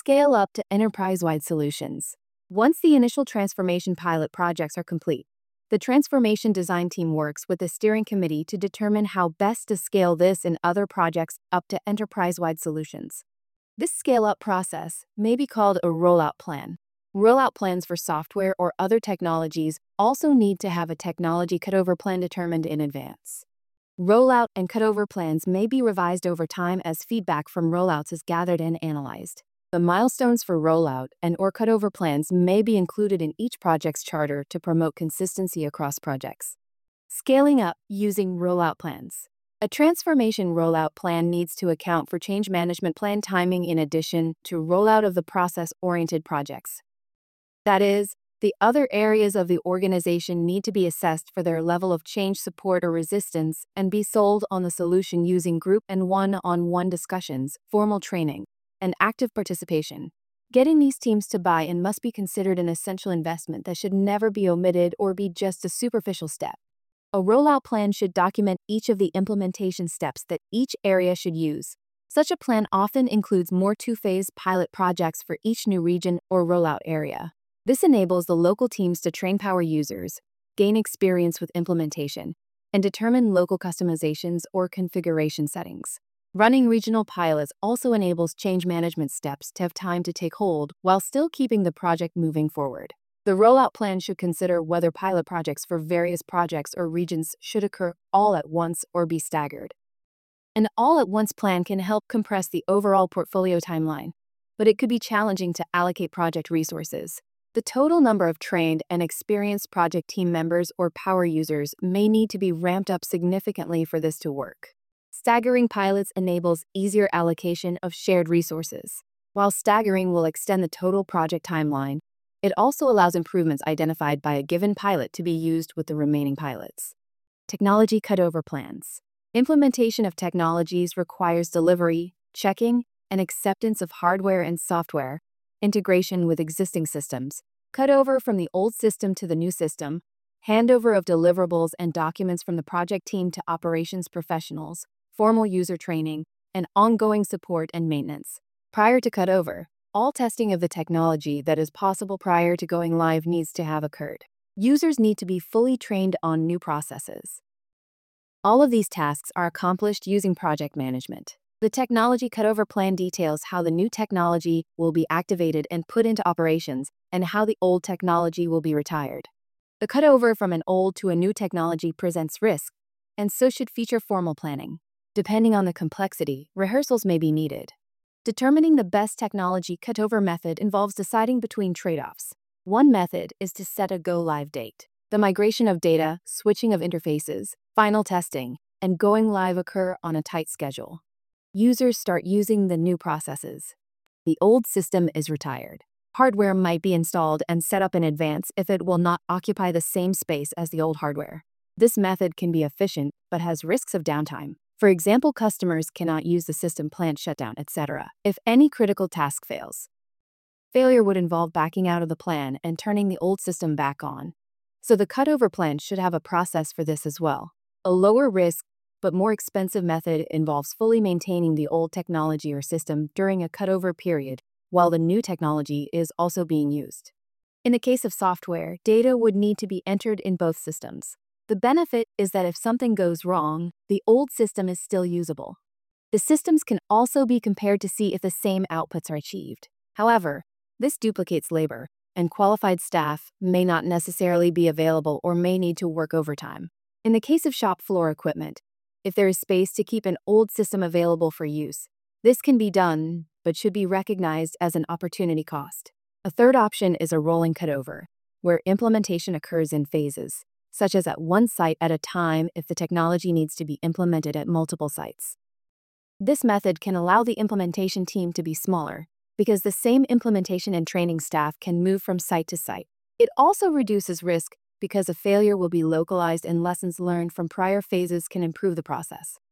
Scale up to enterprise-wide solutions. Once the initial transformation pilot projects are complete, the transformation design team works with the steering committee to determine how best to scale this and other projects up to enterprise-wide solutions. This scale-up process may be called a rollout plan. Rollout plans for software or other technologies also need to have a technology cutover plan determined in advance. Rollout and cutover plans may be revised over time as feedback from rollouts is gathered and analyzed. The milestones for rollout and/or cutover plans may be included in each project's charter to promote consistency across projects. Scaling up using rollout plans. A transformation rollout plan needs to account for change management plan timing in addition to rollout of the process-oriented projects. That is, the other areas of the organization need to be assessed for their level of change support or resistance and be sold on the solution using group and one-on-one discussions, formal training, and active participation. Getting these teams to buy in must be considered an essential investment that should never be omitted or be just a superficial step. A rollout plan should document each of the implementation steps that each area should use. Such a plan often includes more two-phase pilot projects for each new region or rollout area. This enables the local teams to train power users, gain experience with implementation, and determine local customizations or configuration settings. Running regional pilots also enables change management steps to have time to take hold while still keeping the project moving forward. The rollout plan should consider whether pilot projects for various projects or regions should occur all at once or be staggered. An all-at-once plan can help compress the overall portfolio timeline, but it could be challenging to allocate project resources. The total number of trained and experienced project team members or power users may need to be ramped up significantly for this to work. Staggering pilots enables easier allocation of shared resources. While staggering will extend the total project timeline, it also allows improvements identified by a given pilot to be used with the remaining pilots. Technology cutover plans. Implementation of technologies requires delivery, checking, and acceptance of hardware and software, integration with existing systems, cutover from the old system to the new system, handover of deliverables and documents from the project team to operations professionals, formal user training, and ongoing support and maintenance. Prior to cutover, all testing of the technology that is possible prior to going live needs to have occurred. Users need to be fully trained on new processes. All of these tasks are accomplished using project management. The technology cutover plan details how the new technology will be activated and put into operations and how the old technology will be retired. The cutover from an old to a new technology presents risk, and so should feature formal planning. Depending on the complexity, rehearsals may be needed. Determining the best technology cutover method involves deciding between trade-offs. One method is to set a go-live date. The migration of data, switching of interfaces, final testing, and going live occur on a tight schedule. Users start using the new processes. The old system is retired. Hardware might be installed and set up in advance if it will not occupy the same space as the old hardware. This method can be efficient but has risks of downtime. For example, customers cannot use the system, plant shutdown, etc. if any critical task fails. Failure would involve backing out of the plan and turning the old system back on. So the cutover plan should have a process for this as well. A lower risk but more expensive method involves fully maintaining the old technology or system during a cutover period while the new technology is also being used. In the case of software, data would need to be entered in both systems. The benefit is that if something goes wrong, the old system is still usable. The systems can also be compared to see if the same outputs are achieved. However, this duplicates labor, and qualified staff may not necessarily be available or may need to work overtime. In the case of shop floor equipment, if there is space to keep an old system available for use, this can be done, but should be recognized as an opportunity cost. A third option is a rolling cutover, where implementation occurs in phases, such as at one site at a time if the technology needs to be implemented at multiple sites. This method can allow the implementation team to be smaller, because the same implementation and training staff can move from site to site. It also reduces risk because a failure will be localized and lessons learned from prior phases can improve the process.